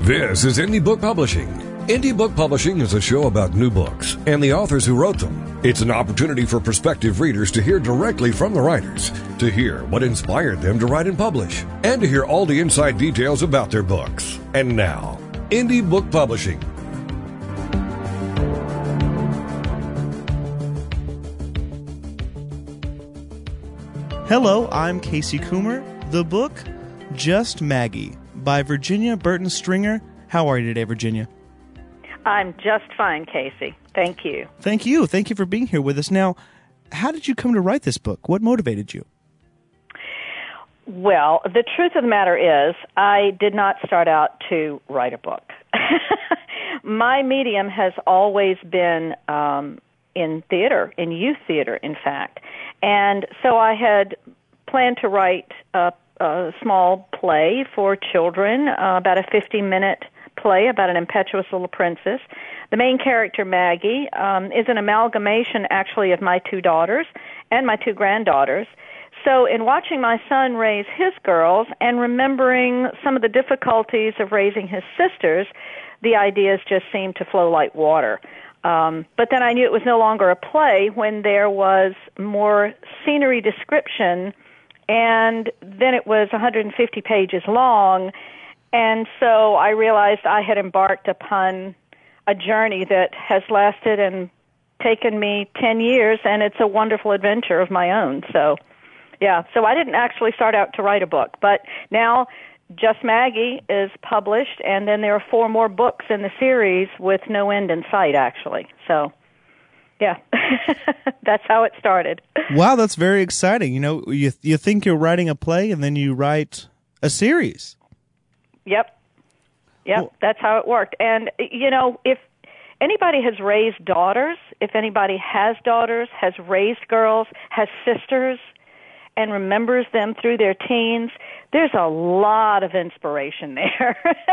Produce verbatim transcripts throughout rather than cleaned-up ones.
This is Indie Book Publishing. Indie Book Publishing is a show about new books and the authors who wrote them. It's an opportunity for prospective readers to hear directly from the writers, to hear what inspired them to write and publish, and to hear all the inside details about their books. And now, Indie Book Publishing. Hello, I'm Casey Coomer. The book, Just Maggie, by Virginia Burton Stringer. How are you today, Virginia? I'm just fine, Casey. Thank you. Thank you. Thank you for being here with us. Now, how did you come to write this book? What motivated you? Well, the truth of the matter is, I did not start out to write a book. My medium has always been um, in theater, in youth theater, in fact. And so I had planned to write a, a small play for children, uh, about a fifty-minute play about an impetuous little princess. The main character, Maggie, um, is an amalgamation, actually, of my two daughters and my two granddaughters. So in watching my son raise his girls and remembering some of the difficulties of raising his sisters, the ideas just seemed to flow like water. Um, but then I knew it was no longer a play when there was more scenery description, and then it was one hundred fifty pages long, and so I realized I had embarked upon a journey that has lasted and taken me ten years, and it's a wonderful adventure of my own. So, yeah, so I didn't actually start out to write a book, but now Just Maggie is published, and then there are four more books in the series with no end in sight, actually. So, yeah, that's how it started. Wow, that's very exciting. You know, you you think you're writing a play, and then you write a series. Yep. Yep, well, that's how it worked. And, you know, if anybody has raised daughters, if anybody has daughters, has raised girls, has sisters, and remembers them through their teens, there's a lot of inspiration there.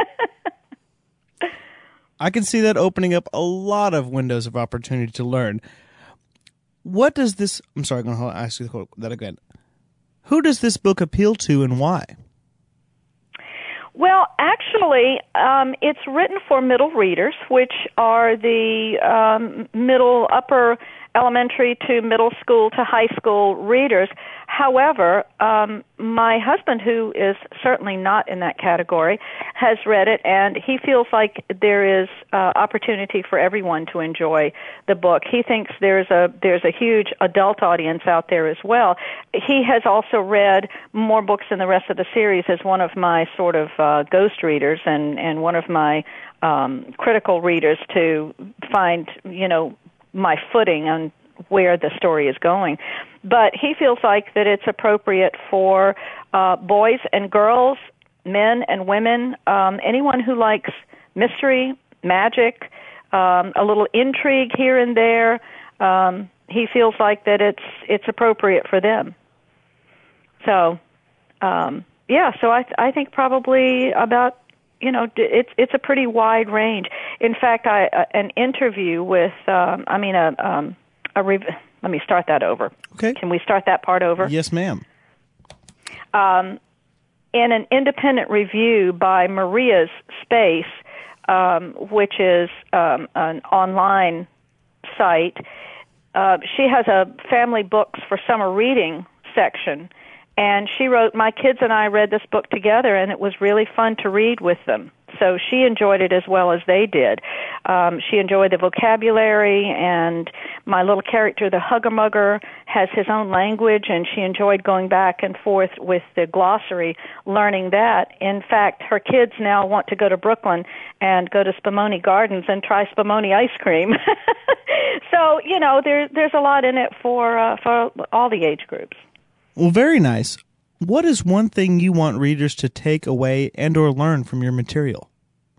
I can see that opening up a lot of windows of opportunity to learn. What does this... I'm sorry, I'm going to ask you that again. Who does this book appeal to and why? Well, actually, um, it's written for middle readers, which are the um, middle, upper elementary to middle school to high school readers. However, um, my husband, who is certainly not in that category, has read it, and he feels like there is uh, opportunity for everyone to enjoy the book. He thinks there's a there's a huge adult audience out there as well. He has also read more books in the rest of the series as one of my sort of uh, ghost readers and, and one of my um, critical readers to find, you know, my footing on where the story is going. But he feels like that it's appropriate for uh, boys and girls, men and women, um, anyone who likes mystery, magic, um, a little intrigue here and there. Um, he feels like that it's it's appropriate for them. So, um, yeah, so I I think probably about, you know, it's it's a pretty wide range. In fact, I uh, an interview with, um, I mean, a um, a rev- let me start that over. Okay. Can we start that part over? Yes, ma'am. Um, in an independent review by Maria's Space, um, which is um, an online site, uh, she has a family books for summer reading section, and she wrote, "My kids and I read this book together, and it was really fun to read with them." So she enjoyed it as well as they did. Um, she enjoyed the vocabulary, and my little character, the Hugger-Mugger, has his own language, and she enjoyed going back and forth with the glossary, learning that. In fact, her kids now want to go to Brooklyn and go to Spumoni Gardens and try Spumoni ice cream. So, you know, there, there's a lot in it for uh, for all the age groups. Well, very nice. What is one thing you want readers to take away and or learn from your material?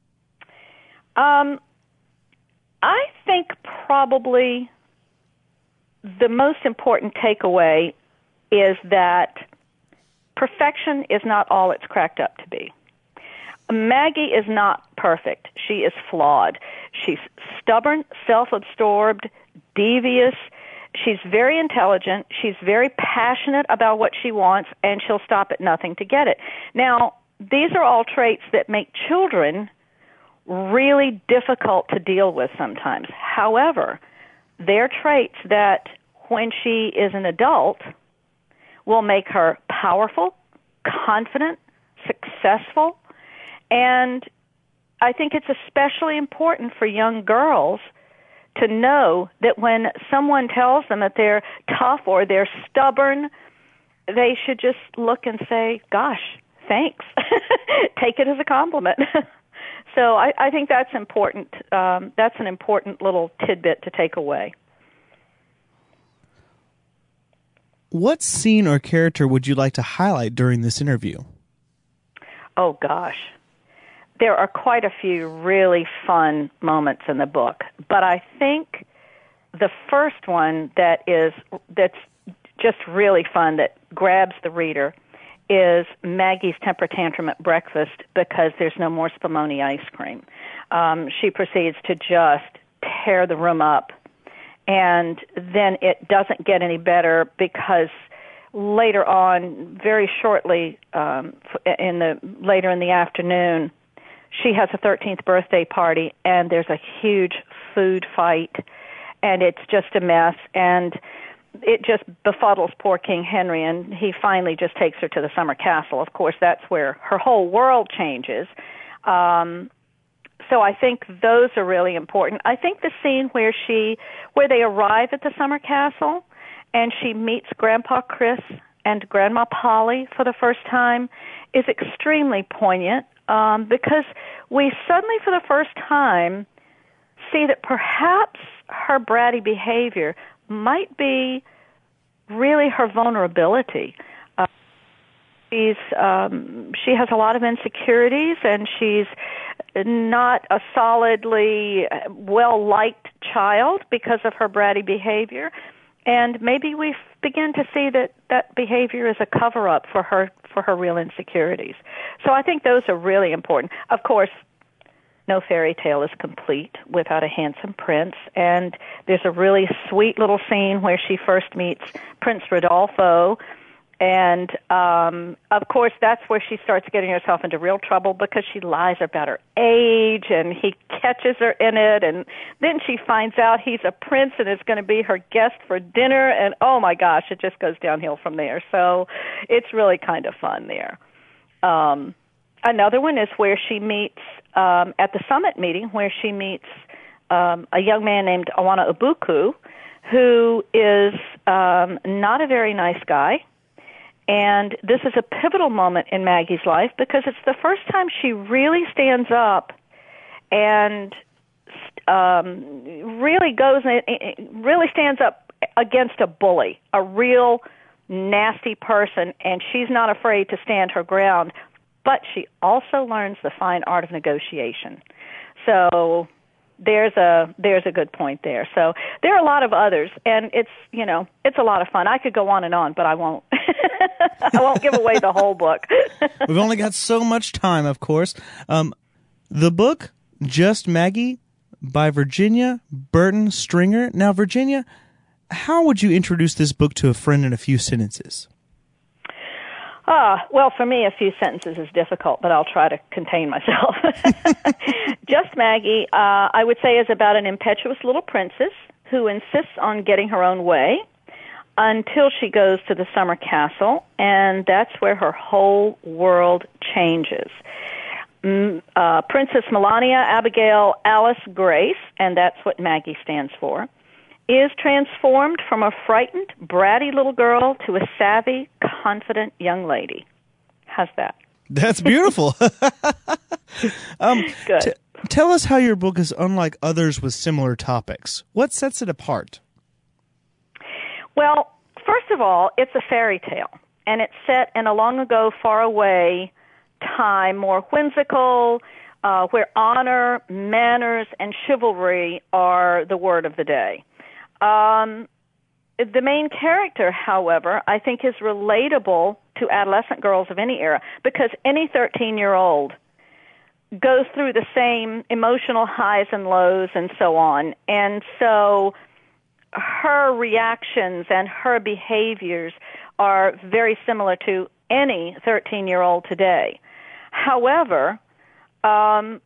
Um, I think probably the most important takeaway is that perfection is not all it's cracked up to be. Maggie is not perfect. She is flawed. She's stubborn, self-absorbed, devious. She's very intelligent. She's very passionate about what she wants, and she'll stop at nothing to get it. Now, these are all traits that make children really difficult to deal with sometimes. However, they're traits that when she is an adult will make her powerful, confident, successful, and I think it's especially important for young girls to know that when someone tells them that they're tough or they're stubborn, they should just look and say, gosh, thanks. Take it as a compliment. So I, I think that's important. Um, that's an important little tidbit to take away. What scene or character would you like to highlight during this interview? Oh, gosh. There are quite a few really fun moments in the book, but I think the first one that is that's just really fun, that grabs the reader, is Maggie's temper tantrum at breakfast because there's no more Spumoni ice cream. Um, she proceeds to just tear the room up, and then it doesn't get any better because later on, very shortly um, in the later in the afternoon, she has a thirteenth birthday party, and there's a huge food fight, and it's just a mess, and it just befuddles poor King Henry, and he finally just takes her to the summer castle. Of course, that's where her whole world changes. Um, so I think those are really important. I think the scene where she, where they arrive at the summer castle, and she meets Grandpa Chris and Grandma Polly for the first time, is extremely poignant. Um, because we suddenly, for the first time, see that perhaps her bratty behavior might be really her vulnerability. Uh, she's um, she has a lot of insecurities, and she's not a solidly well-liked child because of her bratty behavior. And maybe we begin to see that that behavior is a cover-up for her for her real insecurities. So I think those are really important. Of course, no fairy tale is complete without a handsome prince, and there's a really sweet little scene where she first meets Prince Rodolfo, and um, of course that's where she starts getting herself into real trouble because she lies about her age, and he catches her in it, and then she finds out he's a prince and is going to be her guest for dinner, and oh my gosh, it just goes downhill from there. So it's really kind of fun there. Um, another one is where she meets, um, at the summit meeting, where she meets um, a young man named Awana Ubuku, who is um, not a very nice guy. And this is a pivotal moment in Maggie's life because it's the first time she really stands up and um, really goes, really stands up against a bully, a real nasty person, and she's not afraid to stand her ground. But she also learns the fine art of negotiation. So there's a there's a good point there. So there are a lot of others, and it's you know it's a lot of fun. I could go on and on, but I won't. I won't give away the whole book. We've only got so much time, of course. Um, the book, Just Maggie, by Virginia Burton Stringer. Now, Virginia, how would you introduce this book to a friend in a few sentences? Ah, well, for me, a few sentences is difficult, but I'll try to contain myself. Just Maggie, uh, I would say, is about an impetuous little princess who insists on getting her own way until she goes to the summer castle, and that's where her whole world changes. Mm, uh, Princess Melania Abigail Alice Grace, and that's what Maggie stands for, is transformed from a frightened, bratty little girl to a savvy, confident young lady. How's that? That's beautiful. um, Good. T- tell us how your book is unlike others with similar topics. What sets it apart? Well, first of all, it's a fairy tale, and it's set in a long ago, far away time, more whimsical, uh, where honor, manners, and chivalry are the word of the day. Um, the main character, however, I think is relatable to adolescent girls of any era because any thirteen-year-old goes through the same emotional highs and lows and so on. And so her reactions and her behaviors are very similar to any thirteen-year-old today. However, um,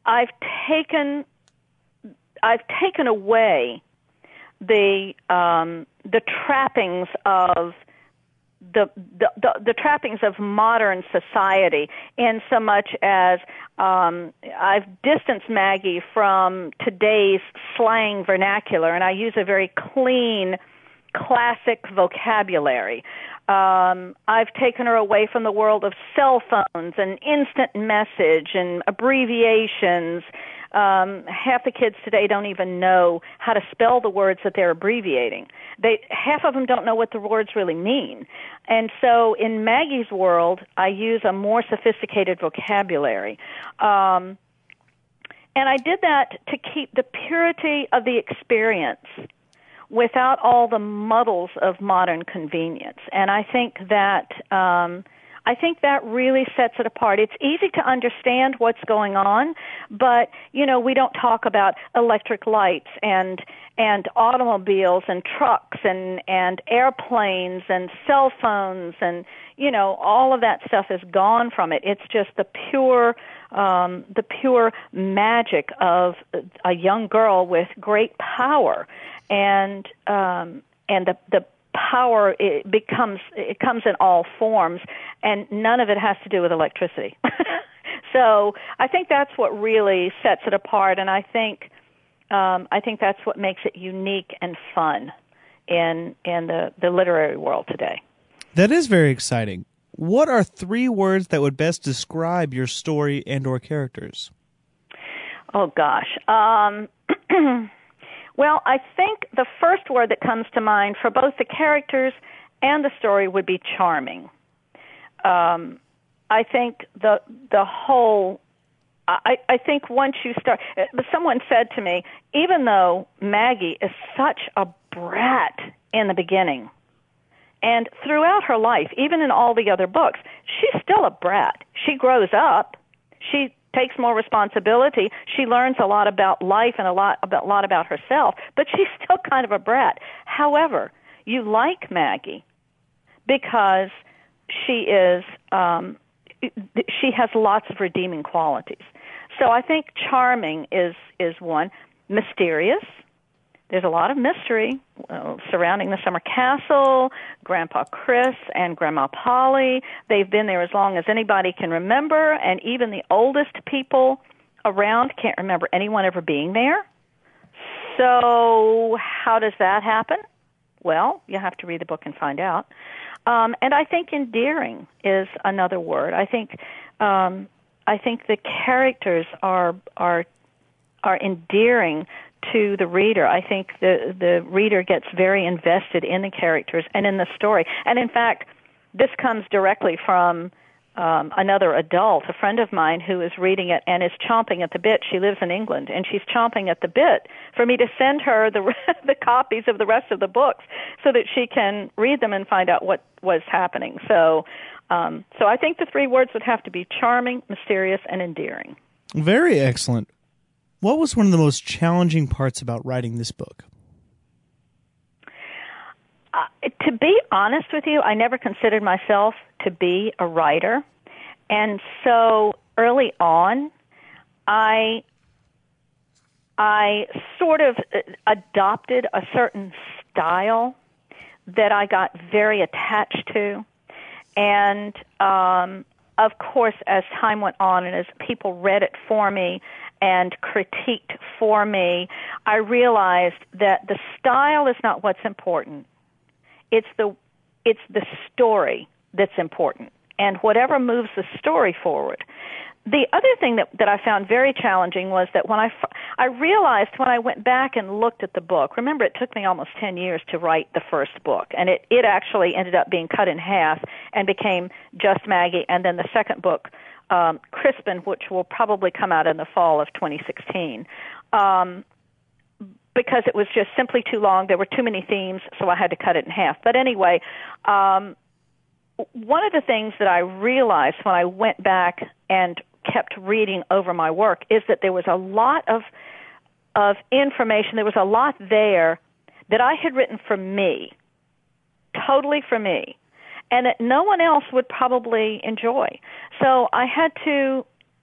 I've taken I've taken away the um, the trappings of the, the the the trappings of modern society, in so much as um, I've distanced Maggie from today's slang vernacular, and I use a very clean, classic vocabulary. Um, I've taken her away from the world of cell phones and instant message and abbreviations. Um, half the kids today don't even know how to spell the words that they're abbreviating. They half of them don't know what the words really mean. And so in Maggie's world, I use a more sophisticated vocabulary. Um, and I did that to keep the purity of the experience without all the muddles of modern convenience. And I think that um, I think that really sets it apart. It's easy to understand what's going on, but you know, we don't talk about electric lights and and automobiles and trucks and and airplanes and cell phones, and you know, all of that stuff is gone from it. It's just the pure um, the pure magic of a young girl with great power. And um, and the the power it becomes it comes in all forms, and none of it has to do with electricity. So I think that's what really sets it apart, and I think um, I think that's what makes it unique and fun in in the, the literary world today. That is very exciting. What are three words that would best describe your story and or characters? Oh gosh. Um, Well, I think the first word that comes to mind for both the characters and the story would be charming. Um, I think the the whole, I, I think once you start, someone said to me, even though Maggie is such a brat in the beginning, and throughout her life, even in all the other books, she's still a brat. She grows up. She takes more responsibility. She learns a lot about life and a lot about, a lot about herself, but she's still kind of a brat. However, you like Maggie because she is um, she has lots of redeeming qualities. So I think charming is is one. Mysterious. There's a lot of mystery uh, surrounding the Summer Castle, Grandpa Chris and Grandma Polly. They've been there as long as anybody can remember, and even the oldest people around can't remember anyone ever being there. So how does that happen? Well, you have to read the book and find out. Um, and I think endearing is another word. I think um, I think the characters are are are endearing to the reader. I think the the reader gets very invested in the characters and in the story. And in fact, this comes directly from um, another adult, a friend of mine who is reading it and is chomping at the bit. She lives in England, and she's chomping at the bit for me to send her the the copies of the rest of the books so that she can read them and find out what was happening. So, um, so I think the three words would have to be charming, mysterious, and endearing. Very excellent. What was one of the most challenging parts about writing this book? Uh, to be honest with you, I never considered myself to be a writer. And so early on, I I sort of adopted a certain style that I got very attached to. And, um, of course, as time went on and as people read it for me and critiqued for me, I realized that the style is not what's important. It's the it's the story that's important, and whatever moves the story forward. The other thing that, that I found very challenging was that when I, I realized when I went back and looked at the book, remember it took me almost ten years to write the first book, and it, it actually ended up being cut in half and became Just Maggie, and then the second book, um, Crispin, which will probably come out in the fall of twenty sixteen. Um, because it was just simply too long. There were too many themes, so I had to cut it in half. But anyway, um, one of the things that I realized when I went back and kept reading over my work is that there was a lot of of information. There was a lot there that I had written for me, totally for me, and that no one else would probably enjoy. So I had to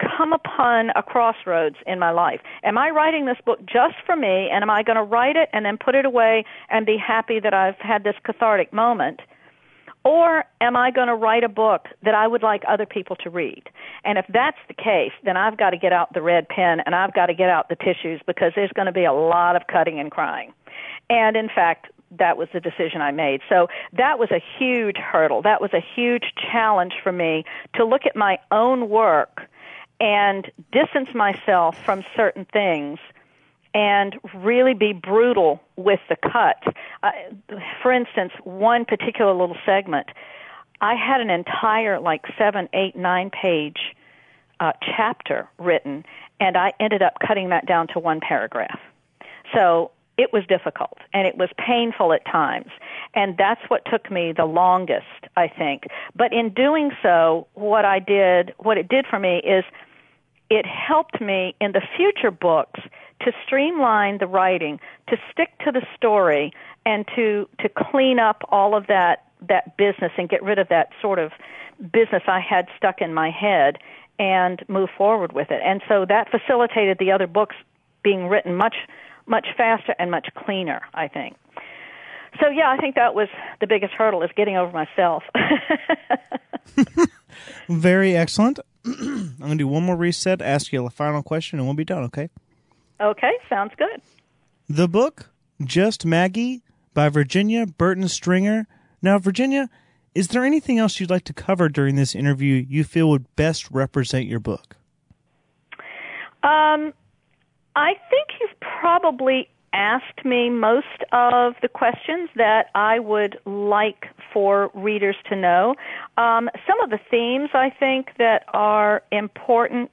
come upon a crossroads in my life. Am I writing this book just for me, and am I going to write it and then put it away and be happy that I've had this cathartic moment? Or am I going to write a book that I would like other people to read? And if that's the case, then I've got to get out the red pen and I've got to get out the tissues, because there's going to be a lot of cutting and crying. And in fact, that was the decision I made. So that was a huge hurdle. That was a huge challenge for me to look at my own work and distance myself from certain things and really be brutal with the cut. Uh, for instance, one particular little segment, I had an entire like seven, eight, nine page uh, chapter written, and I ended up cutting that down to one paragraph. So it was difficult, and it was painful at times, and that's what took me the longest, I think. But in doing so, what I did, what it did for me is it helped me in the future books to streamline the writing, to stick to the story, and to to clean up all of that, that business and get rid of that sort of business I had stuck in my head and move forward with it. And so that facilitated the other books being written much, much faster and much cleaner, I think. So, yeah, I think that was the biggest hurdle, is getting over myself. Very excellent. I'm going to do one more reset, ask you a final question, and we'll be done, okay? Okay, sounds good. The book, Just Maggie, by Virginia Burton Stringer. Now, Virginia, is there anything else you'd like to cover during this interview you feel would best represent your book? Um, I think you've probably asked me most of the questions that I would like for readers to know. Um, some of the themes, I think, that are important,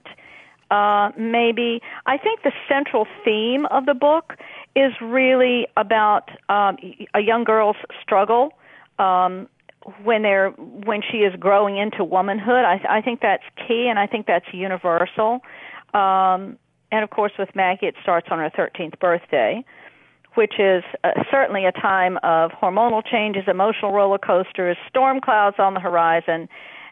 uh, maybe, I think the central theme of the book is really about um, a young girl's struggle um, when they're when she is growing into womanhood. I, I think that's key, and I think that's universal. Um, and, of course, with Maggie, it starts on her thirteenth birthday, which is uh, certainly a time of hormonal changes, emotional roller coasters, storm clouds on the horizon,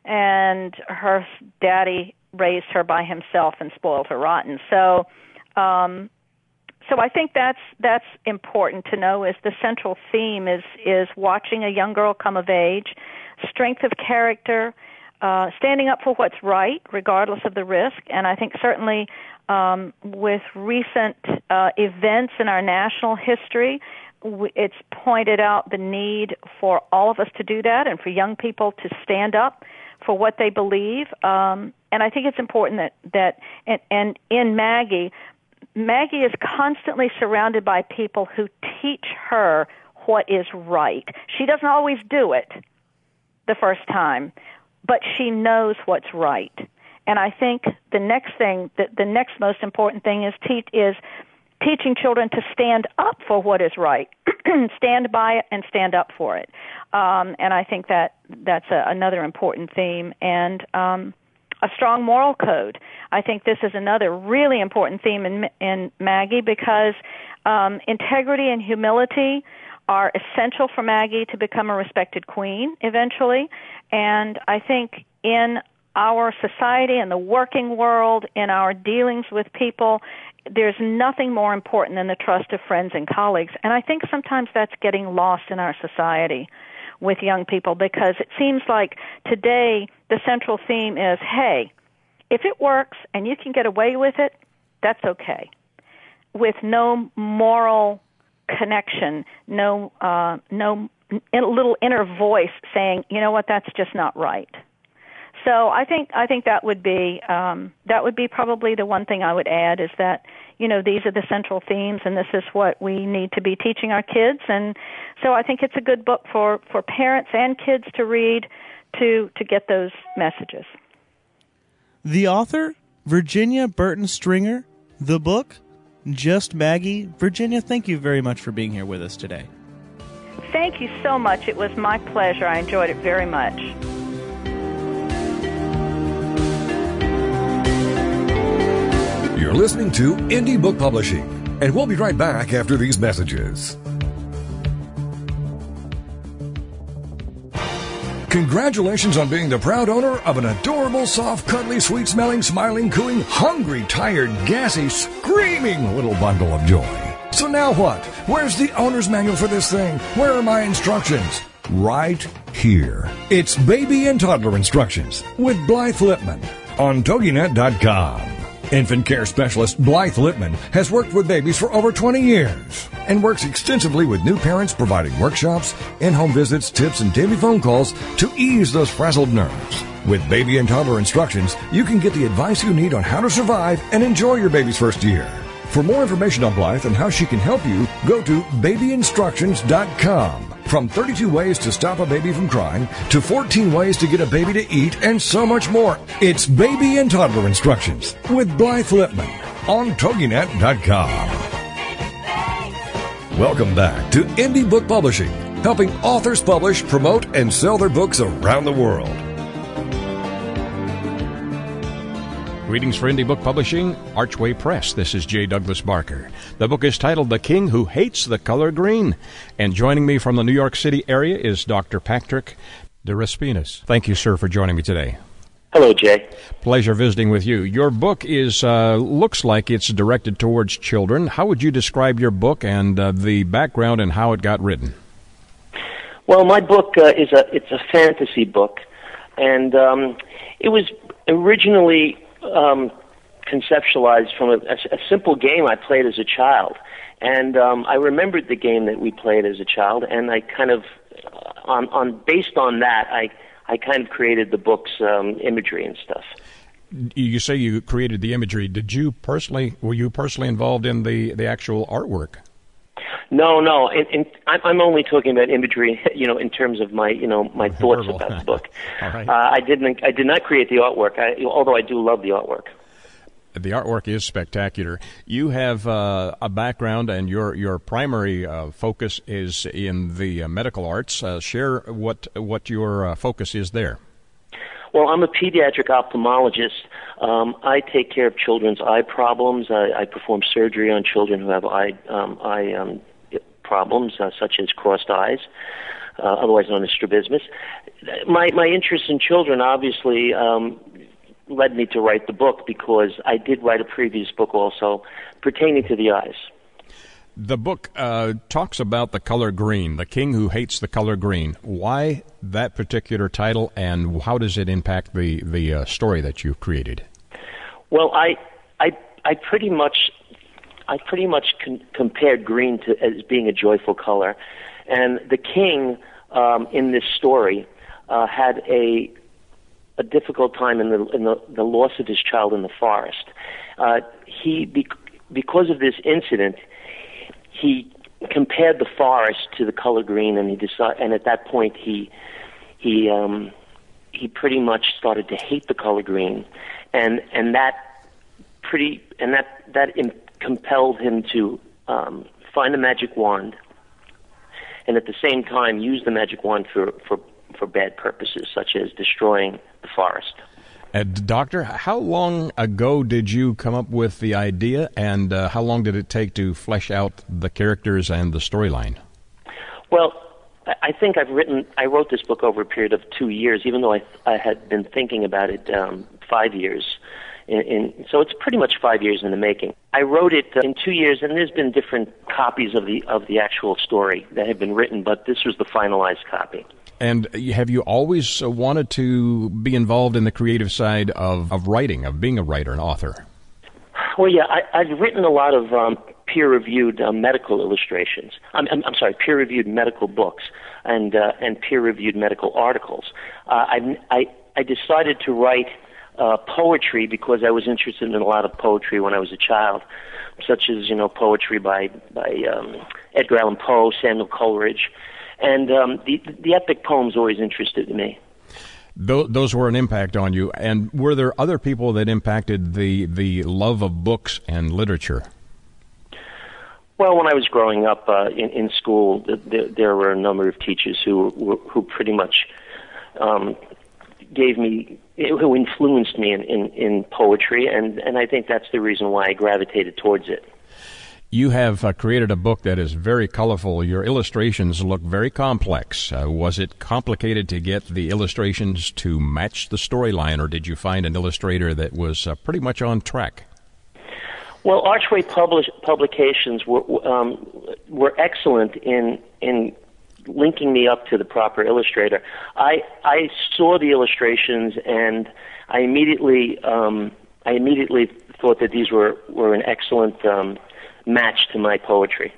and her daddy raised her by himself and spoiled her rotten. So, um, so I think that's that's important to know. Is the central theme is is watching a young girl come of age, strength of character, uh, standing up for what's right regardless of the risk, and I think certainly. Um, with recent uh, events in our national history, w- it's pointed out the need for all of us to do that and for young people to stand up for what they believe. Um, and I think it's important that, that and, and in Maggie, Maggie is constantly surrounded by people who teach her what is right. She doesn't always do it the first time, but she knows what's right. And I think the next thing, the, the next most important thing is, te- is teaching children to stand up for what is right, stand by it and stand up for it. Um, and I think that that's a, another important theme. And um, a strong moral code. I think this is another really important theme in, in Maggie, because um, integrity and humility are essential for Maggie to become a respected queen eventually. And I think in our society, in the working world, in our dealings with people, there's nothing more important than the trust of friends and colleagues. And I think sometimes that's getting lost in our society with young people, because it seems like today the central theme is, hey, if it works and you can get away with it, that's okay, with no moral connection, no uh, no a little inner voice saying, you know what, that's just not right. So I think I think that would be um, that would be probably the one thing I would add, is that, you know, these are the central themes, and this is what we need to be teaching our kids. And so I think it's a good book for, for parents and kids to read to to get those messages. The author, Virginia Burton Stringer. The book, Just Maggie. Virginia, thank you very much for being here with us today. Thank you so much. It was my pleasure. I enjoyed it very much. You're listening to Indie Book Publishing, and we'll be right back after these messages. Congratulations on being the proud owner of an adorable, soft, cuddly, sweet-smelling, smiling, cooing, hungry, tired, gassy, screaming little bundle of joy. So now what? Where's the owner's manual for this thing? Where are my instructions? Right here. It's Baby and Toddler Instructions with Blythe Lipman on Toginet dot com. Infant care specialist Blythe Lipman has worked with babies for over twenty years and works extensively with new parents, providing workshops, in-home visits, tips, and daily phone calls to ease those frazzled nerves. With Baby and Toddler Instructions, you can get the advice you need on how to survive and enjoy your baby's first year. For more information on Blythe and how she can help you, go to baby instructions dot com. From thirty-two ways to stop a baby from crying to fourteen ways to get a baby to eat and so much more. It's Baby and Toddler Instructions with Blythe Lipman on Toginet dot com. Welcome back to Indie Book Publishing, helping authors publish, promote, and sell their books around the world. Greetings for Indie Book Publishing, Archway Press. This is J. Douglas Barker. The book is titled The King Who Hates the Color Green. And joining me from the New York City area is Doctor Patrick DeRespinis. Thank you, sir, for joining me today. Hello, Jay. Pleasure visiting with you. Your book is uh, looks like it's directed towards children. How would you describe your book and uh, the background and how it got written? Well, my book uh, is a it's a fantasy book, and um, it was originally Um, conceptualized from a, a, a simple game I played as a child, and um, I remembered the game that we played as a child, and I kind of, uh, on, on based on that, I I kind of created the book's um, imagery and stuff. You say you created the imagery. Did you personally? Were you personally involved in the the actual artwork? No, no. In, in, I'm only talking about imagery, you know, in terms of my, you know, my thoughts Verbal. about the book. All right. uh, I didn't. I did not create the artwork. I, although I do love the artwork. The artwork is spectacular. You have uh, a background, and your your primary uh, focus is in the uh, medical arts. Uh, share what what your uh, focus is there. Well, I'm a pediatric ophthalmologist. Um, I take care of children's eye problems. I, I perform surgery on children who have eye um, eye um, problems, uh, such as crossed eyes, uh, otherwise known as strabismus. My my interest in children obviously um, led me to write the book, because I did write a previous book also pertaining to the eyes. The book uh, talks about the color green, the king who hates the color green. Why that particular title, and how does it impact the the uh, story that you've created? Well, I I I pretty much I pretty much con- compared green to as being a joyful color, and the king um, in this story uh, had a a difficult time in the in the, the loss of his child in the forest. Uh, he be- because of this incident, he compared the forest to the color green, and he decided, and at that point he he um, he pretty much started to hate the color green, and and that pretty and that that in, compelled him to um, find a magic wand, and at the same time use the magic wand for for, for bad purposes, such as destroying the forest. Uh, doctor, how long ago did you come up with the idea, and uh, how long did it take to flesh out the characters and the storyline? Well, I think I've written, I wrote this book over a period of two years, even though I, I had been thinking about it um, five years. In, in, so it's pretty much five years in the making. I wrote it uh, in two years, and there's been different copies of the of the actual story that have been written, but this was the finalized copy. And have you always wanted to be involved in the creative side of, of writing, of being a writer, an author? Well, yeah, I, I've written a lot of um, peer-reviewed uh, medical illustrations. I'm, I'm, I'm sorry, peer-reviewed medical books and uh, and peer-reviewed medical articles. Uh, I, I I decided to write uh, poetry because I was interested in a lot of poetry when I was a child, such as you know poetry by by um, Edgar Allan Poe, Samuel Coleridge. And um, the the epic poems always interested me. Those were an impact on you. And were there other people that impacted the, the love of books and literature? Well, when I was growing up uh, in, in school, there, there were a number of teachers who who pretty much um, gave me, who influenced me in, in, in poetry, and, and I think that's the reason why I gravitated towards it. You have uh, created a book that is very colorful. Your illustrations look very complex. Uh, was it complicated to get the illustrations to match the storyline, or did you find an illustrator that was uh, pretty much on track? Well, Archway publish, Publications were um, were excellent in in linking me up to the proper illustrator. I I saw the illustrations and I immediately um, I immediately thought that these were were an excellent um, match to my poetry.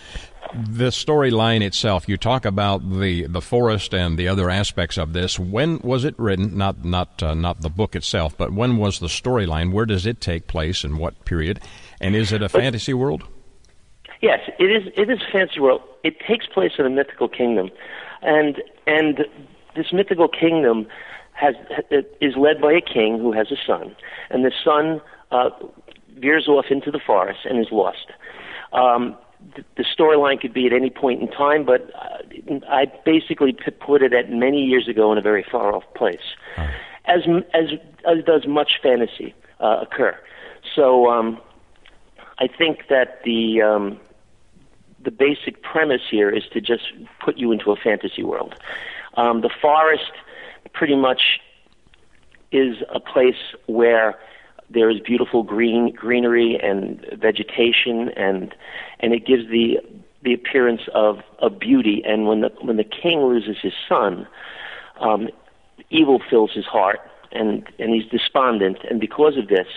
The storyline itself, you talk about the, the forest and the other aspects of this. When was it written? Not not uh, not the book itself, but when was the storyline? Where does it take place and what period? And is it a but, fantasy world? Yes, it is. It is a fantasy world. It takes place in a mythical kingdom, and and this mythical kingdom has is led by a king who has a son, and the son uh, veers off into the forest and is lost. Um, The storyline could be at any point in time, but I basically put it at many years ago in a very far-off place, oh. as as as does much fantasy uh, occur. So um, I think that the um, the basic premise here is to just put you into a fantasy world. Um, the forest pretty much is a place where there is beautiful green greenery and vegetation, and and it gives the the appearance of, of beauty. And when the when the king loses his son, um, evil fills his heart, and, and he's despondent. And because of this,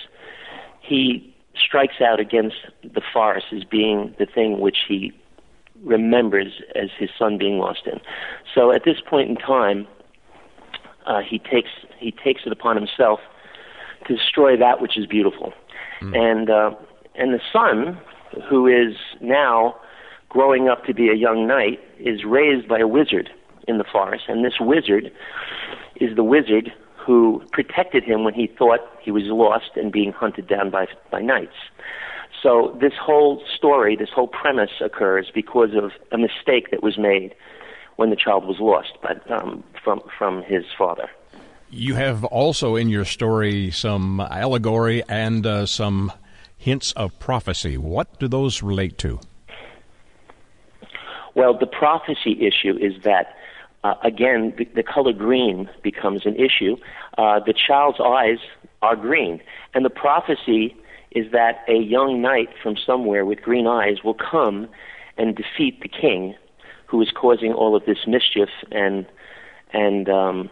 he strikes out against the forest as being the thing which he remembers as his son being lost in. So at this point in time, uh, he takes he takes it upon himself to destroy that which is beautiful. Mm. And uh, and the son, who is now growing up to be a young knight, is raised by a wizard in the forest. And this wizard is the wizard who protected him when he thought he was lost and being hunted down by by knights. So this whole story, this whole premise occurs because of a mistake that was made when the child was lost but, um, from from his father. You have also in your story some allegory and uh, some hints of prophecy. What do those relate to? Well, the prophecy issue is that, uh, again, the, the color green becomes an issue. Uh, the child's eyes are green. And the prophecy is that a young knight from somewhere with green eyes will come and defeat the king who is causing all of this mischief and and um,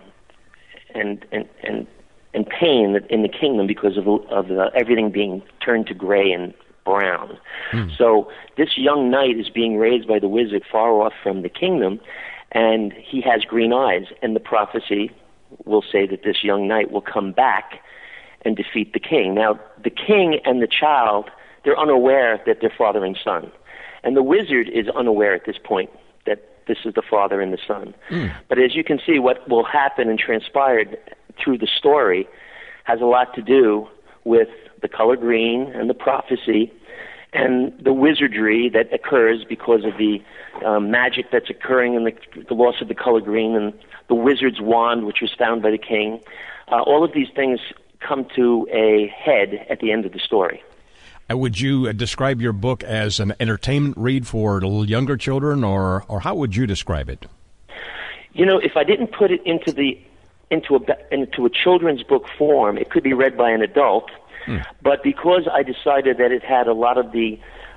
and and and and pain in the kingdom because of of the, everything being turned to gray and brown. Hmm. So this young knight is being raised by the wizard far off from the kingdom, and he has green eyes. And the prophecy will say that this young knight will come back and defeat the king. Now, the king and the child, they're unaware that they're father and son. And the wizard is unaware at this point that this is the father and the son. Mm. But as you can see, what will happen and transpired through the story has a lot to do with the color green and the prophecy and the wizardry that occurs because of the um, magic that's occurring in the, the loss of the color green and the wizard's wand, which was found by the king. Uh, all of these things come to a head at the end of the story. Uh, would you uh, describe your book as an entertainment read for little younger children, or, or how would you describe it? You know, if I didn't put it into the into a into a children's book form, it could be read by an adult. Hmm. But because I decided that it had a lot of the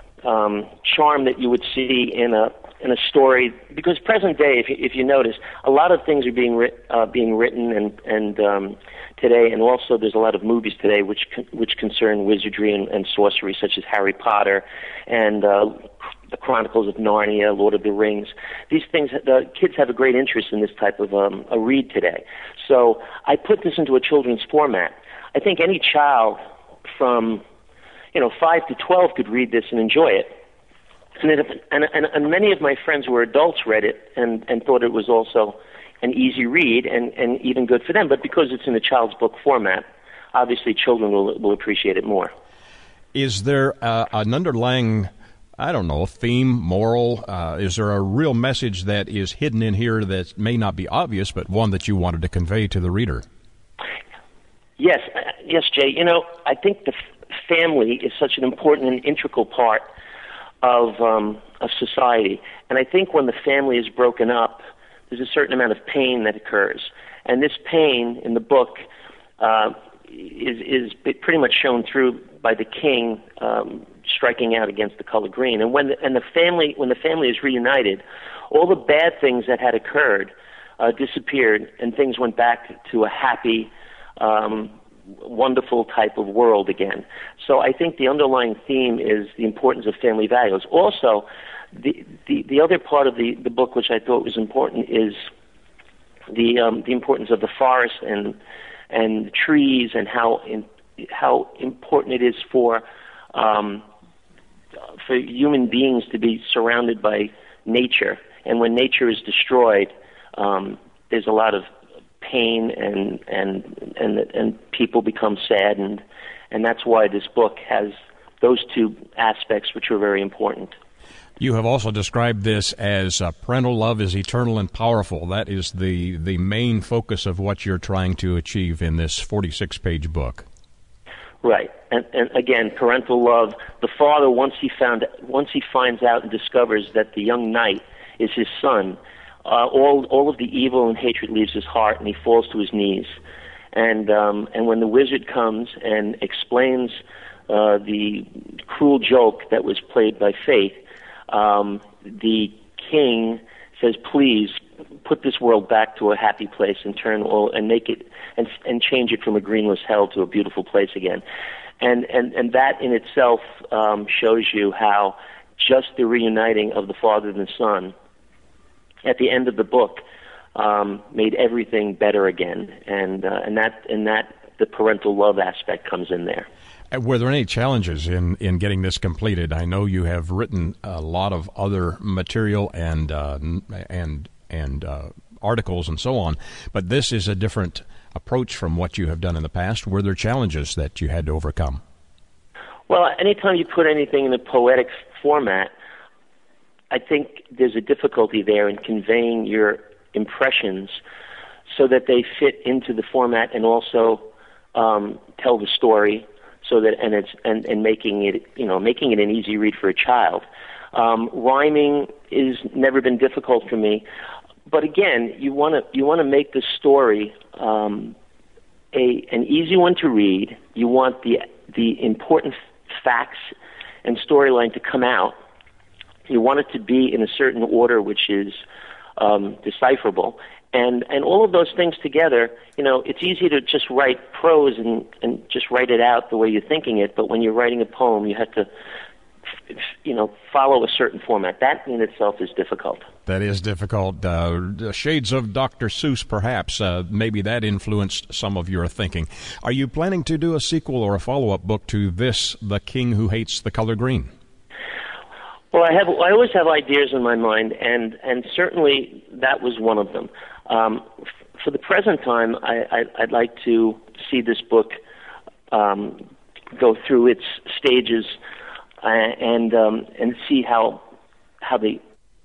um, charm that you would see in a in a story, because present day, if you, if you notice, a lot of things are being writ, uh, being written and and um, today, and also there's a lot of movies today which con- which concern wizardry and, and sorcery, such as Harry Potter and uh, the Chronicles of Narnia, Lord of the Rings. These things, the kids have a great interest in this type of um, a read today. So I put this into a children's format. I think any child from, you know, five to twelve could read this and enjoy it. And, it, and, and, and many of my friends who were adults read it and, and thought it was also an easy read and, and even good for them. But because it's in a child's book format, obviously children will, will appreciate it more. Is there uh, an underlying, I don't know, theme, moral? Uh, is there a real message that is hidden in here that may not be obvious, but one that you wanted to convey to the reader? Yes, yes, Jay. You know, I think the f- family is such an important and integral part of um, of society. And I think when the family is broken up, there's a certain amount of pain that occurs. And this pain in the book uh, is is pretty much shown through by the king um, striking out against the color green. And when the, and the family when the family is reunited, all the bad things that had occurred uh, disappeared, and things went back to a happy, um, wonderful type of world again. So I think the underlying theme is the importance of family values. Also, the the, the other part of the, the book which I thought was important is the um, the importance of the forest and and the trees, and how in, how important it is for um, for human beings to be surrounded by nature. And when nature is destroyed, um, there's a lot of pain, and and and and people become saddened, and that's why this book has those two aspects which are very important. You have also described this as uh, parental love is eternal and powerful. That is the the main focus of what you're trying to achieve in this forty-six page book. Right, and and again, parental love. The father, once he found once he finds out and discovers that the young knight is his son, uh, all all of the evil and hatred leaves his heart, and he falls to his knees. And um, and when the wizard comes and explains uh, the cruel joke that was played by Faith, um, the king says, "Please put this world back to a happy place and turn all and make it and and change it from a greenless hell to a beautiful place again." And and and that in itself um, shows you how just the reuniting of the father and the son at the end of the book um, made everything better again, and uh, and that and that the parental love aspect comes in there. Were there any challenges in, in getting this completed? I know you have written a lot of other material and uh, and and uh, articles and so on, but this is a different approach from what you have done in the past. Were there challenges that you had to overcome? Well, anytime you put anything in a poetic format, I think there's a difficulty there in conveying your impressions so that they fit into the format and also um, tell the story. So that and it's and, and making it you know making it an easy read for a child. Um, rhyming is never been difficult for me, but again, you want to you want to make the story um, a an easy one to read. You want the the important facts and storyline to come out. You want it to be in a certain order which is um, decipherable. And and all of those things together, you know, it's easy to just write prose and, and just write it out the way you're thinking it, but when you're writing a poem, you have to, you know, follow a certain format. That in itself is difficult. That is difficult. Uh, shades of Doctor Seuss, perhaps. Uh, maybe that influenced some of your thinking. Are you planning to do a sequel or a follow-up book to this, The King Who Hates the Color Green? Well, I have. I always have ideas in my mind, and, and certainly that was one of them. Um, f- for the present time, I, I, I'd like to see this book um, go through its stages uh, and um, and see how how the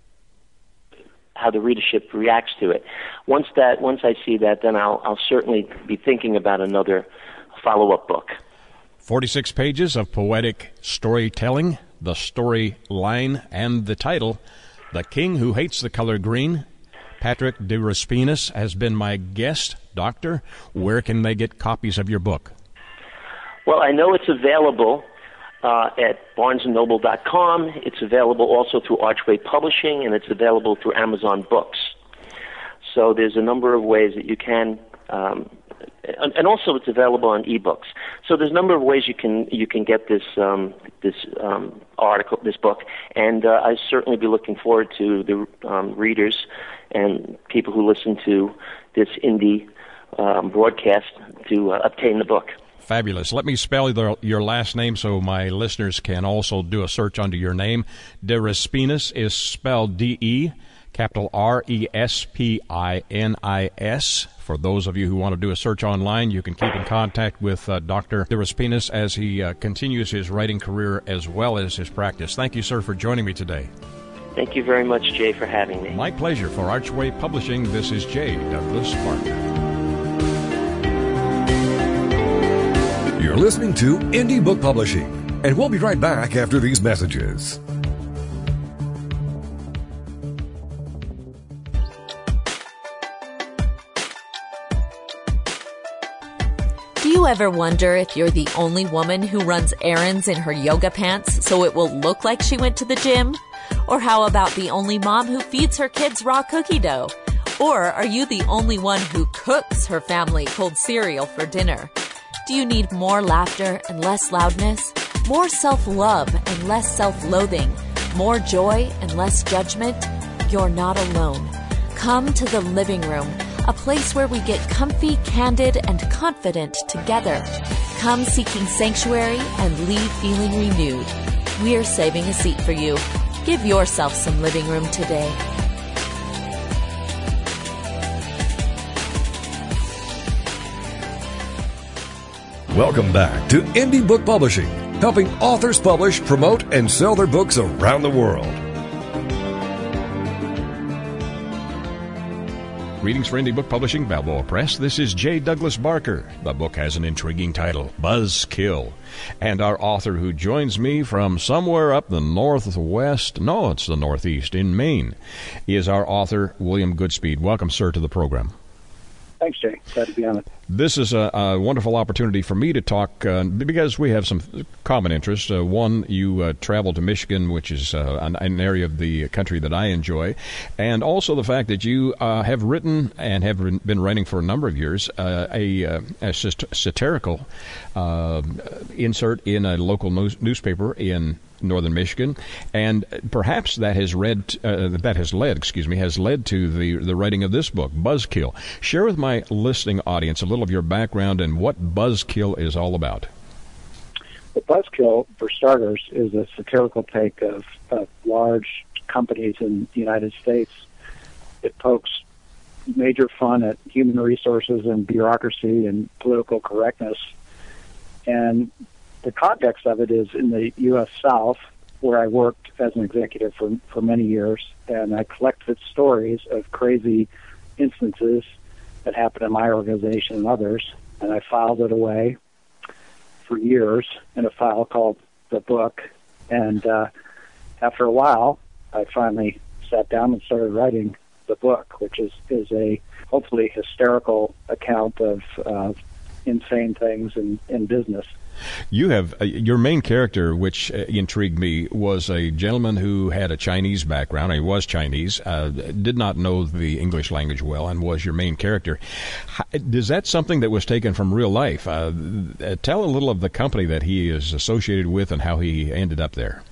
how the readership reacts to it. Once that once I see that, then I'll I'll certainly be thinking about another follow-up book. Forty-six pages of poetic storytelling, the storyline, and the title, "The King Who Hates the Color Green." Patrick DeRespinis has been my guest. Doctor, where can they get copies of your book? Well, I know it's available uh, at barnes and noble dot com. It's available also through Archway Publishing, and it's available through Amazon Books. So there's a number of ways that you can, um, and, and also it's available on ebooks. So there's a number of ways you can you can get this um, this um, article, this book, and uh, I certainly be looking forward to the um, readers and people who listen to this indie um, broadcast to uh, obtain the book. Fabulous. Let me spell the, your last name so my listeners can also do a search under your name. DeRespinis is spelled D E, capital R E S P I N I S. For those of you who want to do a search online, you can keep in contact with uh, Doctor DeRespinis as he uh, continues his writing career as well as his practice. Thank you, sir, for joining me today. Thank you very much, Jay, for having me. My pleasure. For Archway Publishing, this is Jay Douglas Barker. You're listening to Indie Book Publishing, and we'll be right back after these messages. Do you ever wonder if you're the only woman who runs errands in her yoga pants so it will look like she went to the gym? Or how about the only mom who feeds her kids raw cookie dough? Or are you the only one who cooks her family cold cereal for dinner? Do you need more laughter and less loudness? More self-love and less self-loathing? More joy and less judgment? You're not alone. Come to the living room, a place where we get comfy, candid, and confident together. Come seeking sanctuary and leave feeling renewed. We're saving a seat for you. Give yourself some living room today. Welcome back to Indie Book Publishing, helping authors publish, promote, and sell their books around the world. Greetings for Indie Book Publishing, Balboa Press. This is J. Douglas Barker. The book has an intriguing title, Buzzkill. And our author who joins me from somewhere up the northwest, no, it's the northeast, in Maine, is our author, William Goodspeed. Welcome, sir, to the program. Thanks, Jay. Glad to be on it. This is a, a wonderful opportunity for me to talk uh, because we have some common interests. Uh, one, you uh, travel to Michigan, which is uh, an, an area of the country that I enjoy, and also the fact that you uh, have written and have been writing for a number of years uh, a, uh, a satirical uh, insert in a local news- newspaper in northern Michigan, and perhaps that has read uh, that has led, excuse me, has led to the the writing of this book, Buzzkill. Share with my listening audience a little of your background and what Buzzkill is all about. The Buzzkill, for starters, is a satirical take of, of large companies in the United States. It pokes major fun at human resources and bureaucracy and political correctness, and the context of it is in the U S South, where I worked as an executive for, for many years, and I collected stories of crazy instances that happened in my organization and others, and I filed it away for years in a file called The Book, and uh, after a while, I finally sat down and started writing the book, which is, is a hopefully hysterical account of uh, insane things in, in business. You have uh, your main character, which uh, intrigued me, was a gentleman who had a Chinese background. He was Chinese, uh, did not know the English language well, and was your main character. How, is that something that was taken from real life? Uh, uh, tell a little of the company that he is associated with and how he ended up there.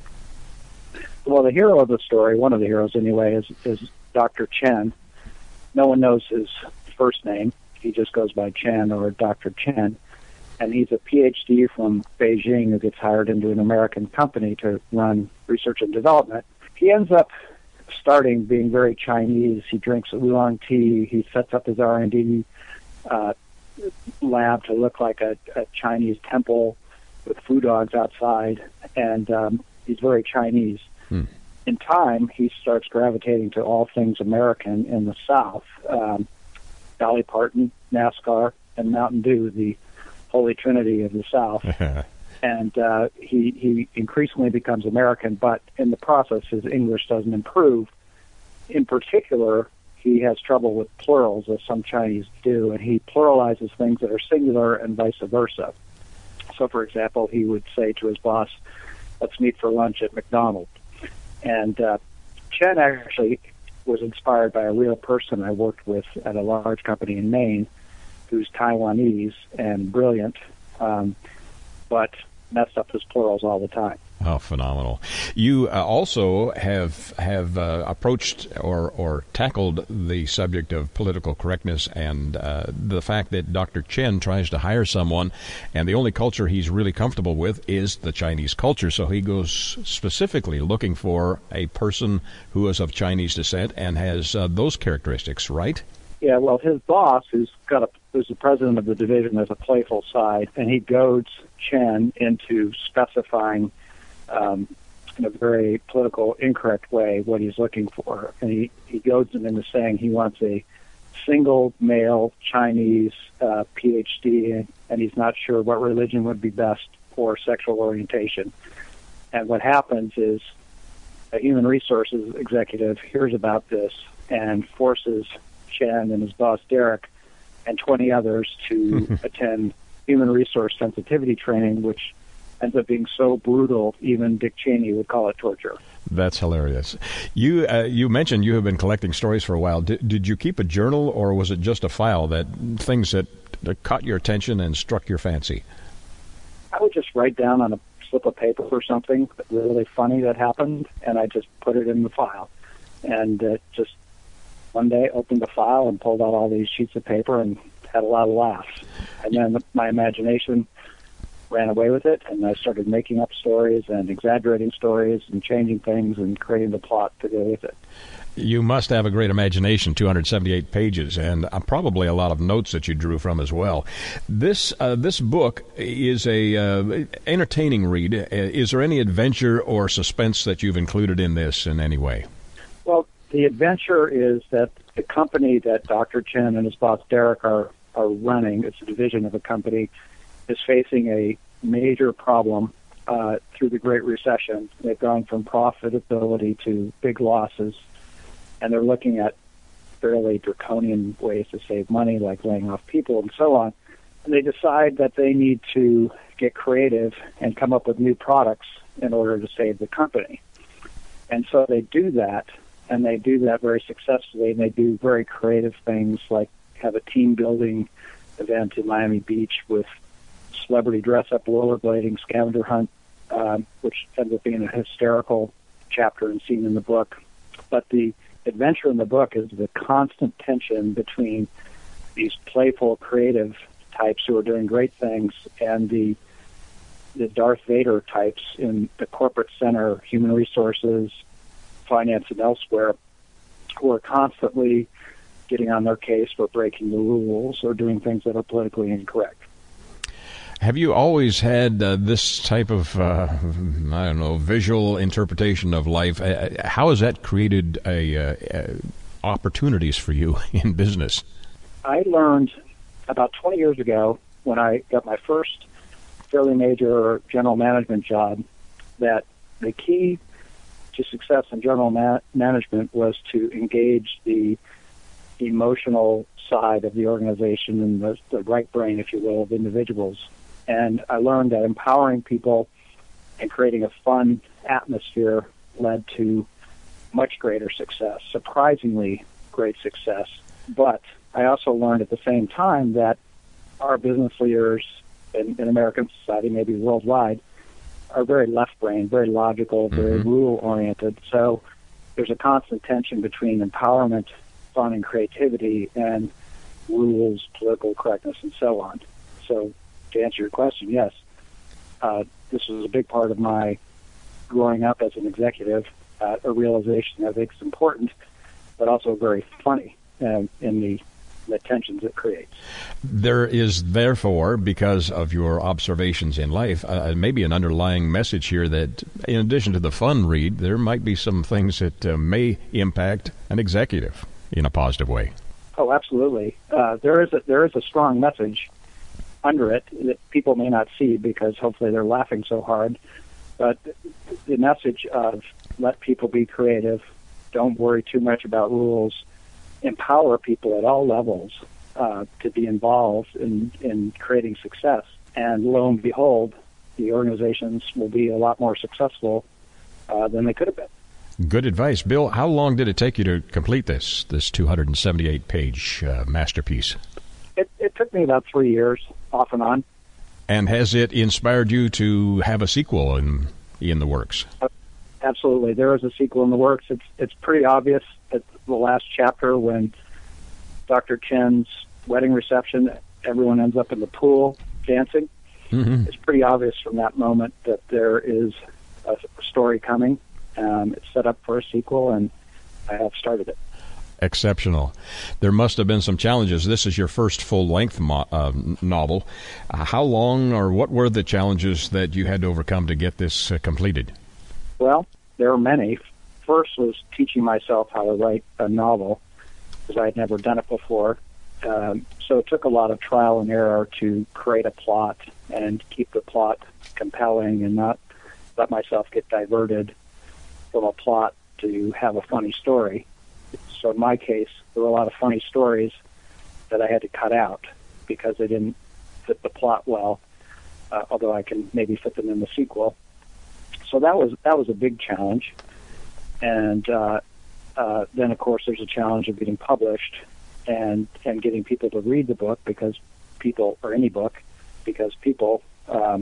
Well, the hero of the story, one of the heroes anyway, is, is Doctor Chen. No one knows his first name. He just goes by Chen or Doctor Chen. And he's a P H D from Beijing who gets hired into an American company to run research and development. He ends up starting being very Chinese. He drinks oolong tea. He sets up his R and D uh, lab to look like a, a Chinese temple with food dogs outside. And um, he's very Chinese. Hmm. In time, he starts gravitating to all things American in the South. Um, Dolly Parton, NASCAR, and Mountain Dew, the holy trinity of the South. And uh, he, he increasingly becomes American, but in the process, his English doesn't improve. In particular, he has trouble with plurals, as some Chinese do, and he pluralizes things that are singular and vice versa. So, for example, he would say to his boss, let's meet for lunch at McDonald's. And uh, Chen actually was inspired by a real person I worked with at a large company in Maine, who's Taiwanese and brilliant, um, but messed up his plurals all the time. Oh, phenomenal. You uh, also have have uh, approached or, or tackled the subject of political correctness and uh, the fact that Doctor Chen tries to hire someone, and the only culture he's really comfortable with is the Chinese culture. So he goes specifically looking for a person who is of Chinese descent and has uh, those characteristics, right? Yeah, well, his boss, who's got a, who's the president of the division, has a playful side, and he goads Chen into specifying Um, in a very political, incorrect way what he's looking for. And he, he goads him into saying he wants a single male Chinese uh, P H D, and, and he's not sure what religion would be best for sexual orientation. And what happens is a human resources executive hears about this and forces Chen and his boss Derek and twenty others to attend human resource sensitivity training, which ends up being so brutal, even Dick Cheney would call it torture. That's hilarious. You uh, you mentioned you have been collecting stories for a while. Did, did you keep a journal, or was it just a file that things that, that caught your attention and struck your fancy? I would just write down on a slip of paper or something really funny that happened, and I just put it in the file. And uh, just one day opened the file and pulled out all these sheets of paper and had a lot of laughs. And then my imagination ran away with it, and I started making up stories and exaggerating stories and changing things and creating the plot to go with it. You must have a great imagination, two hundred seventy-eight pages, and uh, probably a lot of notes that you drew from as well. This uh, this book is a uh, entertaining read. Uh, is there any adventure or suspense that you've included in this in any way? Well, the adventure is that the company that Doctor Chen and his boss Derek are, are running, it's a division of a company, is facing a major problem uh, through the Great Recession. They've gone from profitability to big losses, and they're looking at fairly draconian ways to save money, like laying off people and so on. And they decide that they need to get creative and come up with new products in order to save the company. And so they do that, and they do that very successfully, and they do very creative things like have a team-building event in Miami Beach with celebrity dress-up, rollerblading, scavenger hunt, um, which ends up being a hysterical chapter and scene in the book. But the adventure in the book is the constant tension between these playful, creative types who are doing great things and the the Darth Vader types in the corporate center, human resources, finance, and elsewhere, who are constantly getting on their case for breaking the rules or doing things that are politically incorrect. Have you always had uh, this type of, uh, I don't know, visual interpretation of life? Uh, how has that created a, uh, uh, opportunities for you in business? I learned about twenty years ago when I got my first fairly major general management job that the key to success in general ma- management was to engage the emotional side of the organization and the, the right brain, if you will, of individuals. And I learned that empowering people and creating a fun atmosphere led to much greater success, surprisingly great success. But I also learned at the same time that our business leaders in, in American society, maybe worldwide, are very left-brained, very logical, very mm-hmm. rule-oriented. So there's a constant tension between empowerment, fun, and creativity, and rules, political correctness, and so on. So to answer your question, yes, uh, this was a big part of my growing up as an executive, uh, a realization that I think is important, but also very funny uh, in the the tensions it creates. There is, therefore, because of your observations in life, uh, maybe an underlying message here that, in addition to the fun read, there might be some things that uh, may impact an executive in a positive way. Oh, absolutely. Uh, there is a, there is a strong message under it that people may not see because hopefully they're laughing so hard. But the message of let people be creative, don't worry too much about rules, empower people at all levels uh, to be involved in, in creating success. And lo and behold, the organizations will be a lot more successful uh, than they could have been. Good advice. Bill, how long did it take you to complete this, this two hundred seventy-eight page uh, masterpiece? It, it took me about three years, off and on. And has it inspired you to have a sequel in in the works? Uh, absolutely. There is a sequel in the works. It's it's pretty obvious at the last chapter when Doctor Chen's wedding reception, everyone ends up in the pool dancing. Mm-hmm. It's pretty obvious from that moment that there is a story coming. Um, it's set up for a sequel, and I have started it. Exceptional. There must have been some challenges. This is your first full-length mo- uh, novel. Uh, how long or what were the challenges that you had to overcome to get this uh, completed? Well, there were many. First was teaching myself how to write a novel, because I had never done it before. Um, so it took a lot of trial and error to create a plot and keep the plot compelling and not let myself get diverted from a plot to have a funny story. So in my case, there were a lot of funny stories that I had to cut out because they didn't fit the plot well, uh, although I can maybe fit them in the sequel. So that was that was a big challenge. And uh, uh, then, of course, there's a challenge of getting published and and getting people to read the book, because people, or any book, because people um,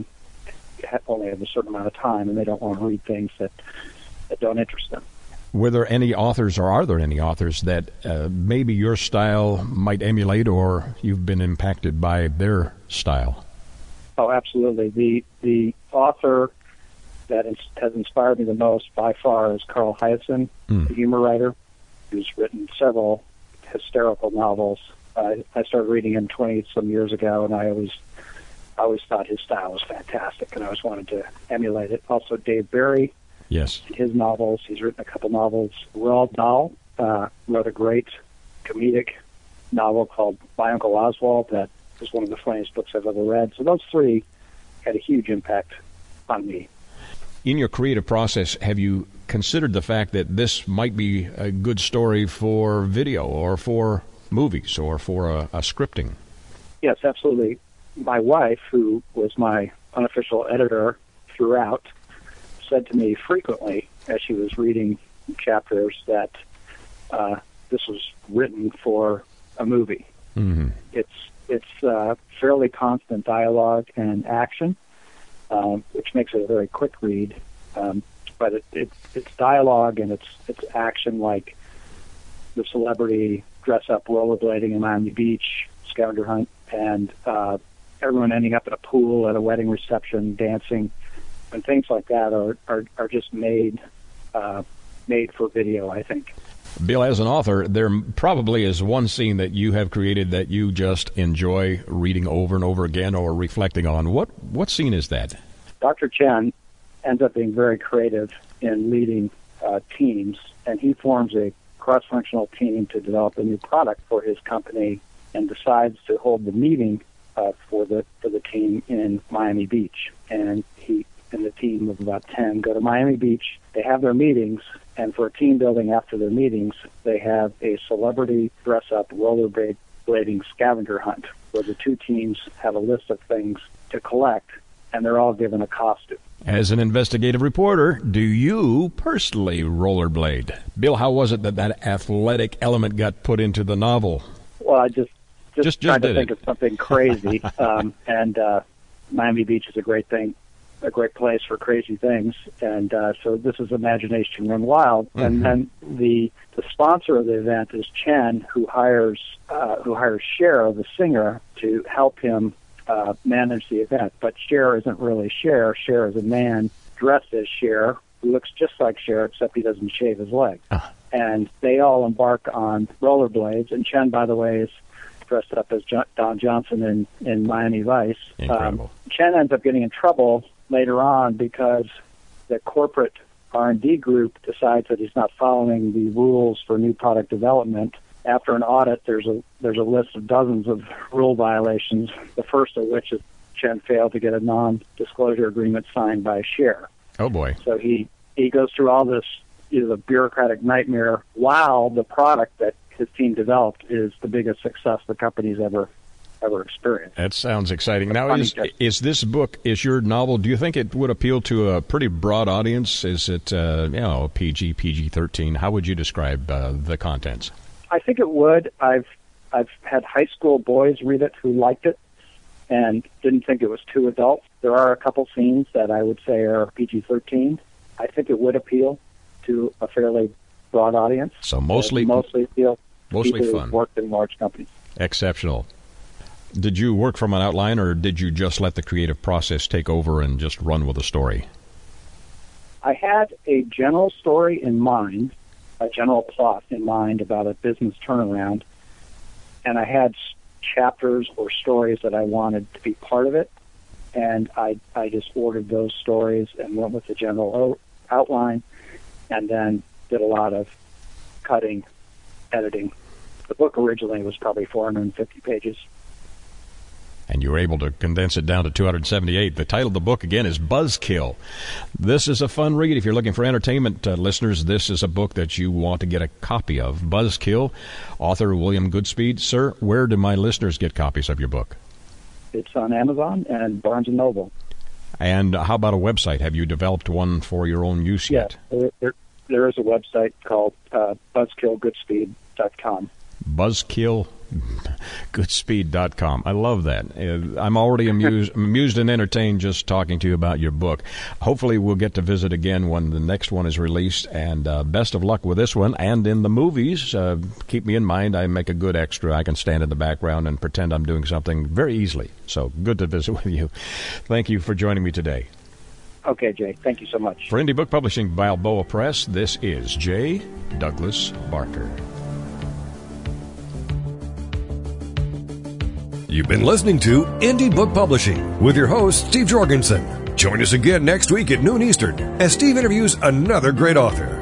only have a certain amount of time, and they don't want to read things that, that don't interest them. Were there any authors, or are there any authors, that uh, maybe your style might emulate, or you've been impacted by their style? Oh, absolutely. The the author that is, has inspired me the most by far is Carl Hiaasen, mm. the humor writer, who's written several hysterical novels. Uh, I started reading him twenty-some years ago, and I always I always thought his style was fantastic, and I always wanted to emulate it. Also, Dave Barry. Yes. His novels. He's written a couple novels. Roald Dahl uh, wrote a great comedic novel called My Uncle Oswald that was one of the funniest books I've ever read. So those three had a huge impact on me. In your creative process, have you considered the fact that this might be a good story for video or for movies or for a, a scripting? Yes, absolutely. My wife, who was my unofficial editor throughout, said to me frequently as she was reading chapters that uh, this was written for a movie. Mm-hmm. It's it's uh, fairly constant dialogue and action, um, which makes it a very quick read. Um, but it, it, it's dialogue and it's it's action, like the celebrity dress-up rollerblading in Miami Beach, scavenger hunt, and uh, everyone ending up at a pool at a wedding reception, dancing, and things like that are are, are just made uh, made for video, I think. Bill, as an author, there probably is one scene that you have created that you just enjoy reading over and over again or reflecting on. What what scene is that? Doctor Chen ends up being very creative in leading uh, teams, and he forms a cross-functional team to develop a new product for his company, and decides to hold the meeting uh, for the for the team in Miami Beach. And he and the team of about ten go to Miami Beach. They have their meetings, and for team building after their meetings, they have a celebrity dress-up rollerblading scavenger hunt, where the two teams have a list of things to collect, and they're all given a costume. As an investigative reporter, do you personally rollerblade? Bill, how was it that that athletic element got put into the novel? Well, I just just, just, tried just to think it. of something crazy, um, and uh, Miami Beach is a great thing, a great place for crazy things, and uh, so this is Imagination Run Wild. Mm-hmm. And then the the sponsor of the event is Chen, who hires uh, who hires Cher, the singer, to help him uh, manage the event. But Cher isn't really Cher. Cher is a man dressed as Cher, who looks just like Cher, except he doesn't shave his leg. Uh. And they all embark on rollerblades, and Chen, by the way, is dressed up as John, Don Johnson in, in Miami Vice. Incredible. Um, Chen ends up getting in trouble later on because the corporate R and D group decides that he's not following the rules for new product development. After an audit, there's a there's a list of dozens of rule violations, the first of which is Chen failed to get a non-disclosure agreement signed by Cher. Oh, boy. So he, he goes through all this, you know, the bureaucratic nightmare, while the product that his team developed is the biggest success the company's ever ever experienced. That sounds exciting. Now, is is this book, is your novel, do you think it would appeal to a pretty broad audience? Is it, uh, you know, P G, P G thirteen? How would you describe uh, the contents? I think it would. I've I've had high school boys read it who liked it and didn't think it was too adult. There are a couple scenes that I would say are P G thirteen. I think it would appeal to a fairly broad audience. So mostly mostly appeal mostly people fun. Who worked in large companies. Exceptional. Did you work from an outline, or did you just let the creative process take over and just run with the story? I had a general story in mind, a general plot in mind about a business turnaround, and I had chapters or stories that I wanted to be part of it, and I I just ordered those stories and went with the general outline, and then did a lot of cutting, editing. The book originally was probably four hundred fifty pages. And you were able to condense it down to two hundred seventy-eight. The title of the book, again, is Buzzkill. This is a fun read. If you're looking for entertainment, uh, listeners, this is a book that you want to get a copy of. Buzzkill, author William Goodspeed. Sir, where do my listeners get copies of your book? it's on Amazon and Barnes and Noble. And how about a website? Have you developed one for your own use yet? Yeah, there, there, there is a website called uh, buzzkill goodspeed dot com. buzzkill goodspeed dot com. I love that. Uh, I'm already amused, amused and entertained just talking to you about your book. Hopefully we'll get to visit again when the next one is released, and uh, best of luck with this one and in the movies. Uh, keep me in mind. I make a good extra. I can stand in the background and pretend I'm doing something very easily. So good to visit with you. Thank you for joining me today. Okay, Jay. Thank you so much. For Indie Book Publishing, Balboa Press, this is J. Douglas Barker. You've been listening to Indie Book Publishing with your host, Steve Jorgensen. Join us again next week at noon Eastern as Steve interviews another great author.